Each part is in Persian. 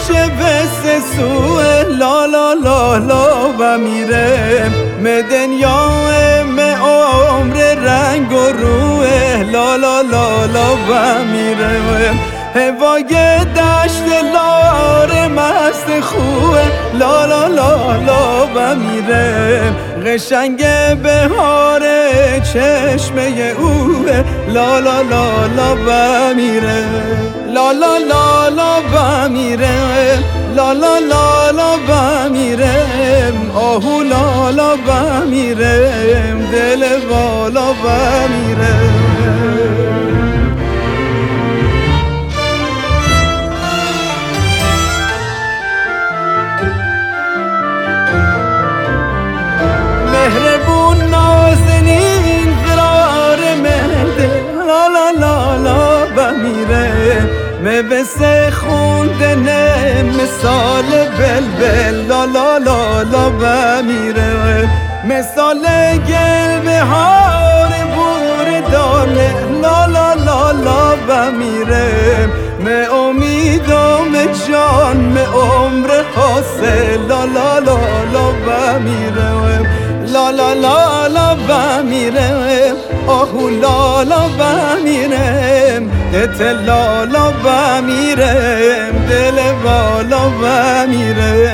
چه بس سوه لا لا لا لا و میره به دنیا به عمر رنگ و روه لا لا لا لا و میره هوای دشت لار مست خوه لا لا لا لا و میره قشنگ بهار چشمه اوه لا لا لا لا و میره لا لا لا لا و میره لا لا لا لا و میره آهو لا لا و میره دل والا و میره مهربون نازنین قرار مهده لا لا لا لا و میره مبسه خوندنه مثال بلبل لا لا لا لا و میره مثال گل بهار بور دانه لا لا لا لا و میره me امیدم جان me عمر حاصل لا لا لا لا و میره لا لا لا لا و میره آهو لا لا و میره دت لا لا و میره دل والا و میره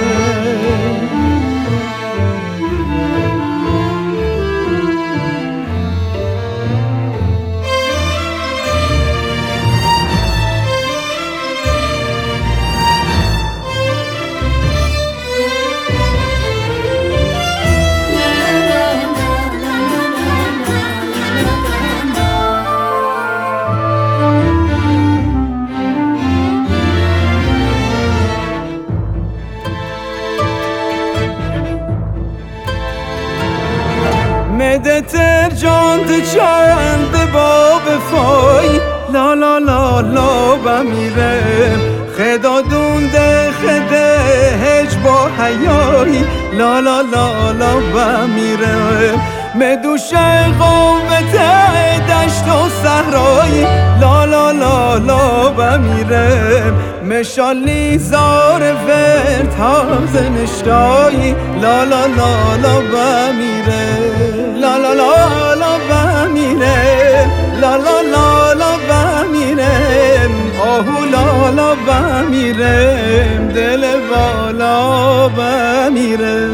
مدتر جان چند باب فای لا لا لا لا و میره خدا دونده خده هج با حیایی لا لا لا لا و میره مدوش قومت دشت و صحرایی لا لا لا لا و میره مشالی زار ورد تازه نشتایی لا لا لا لا و میره لا لا لا لا و میره لا لا لا لا و میره آهو لا لا و میره دل والا و میره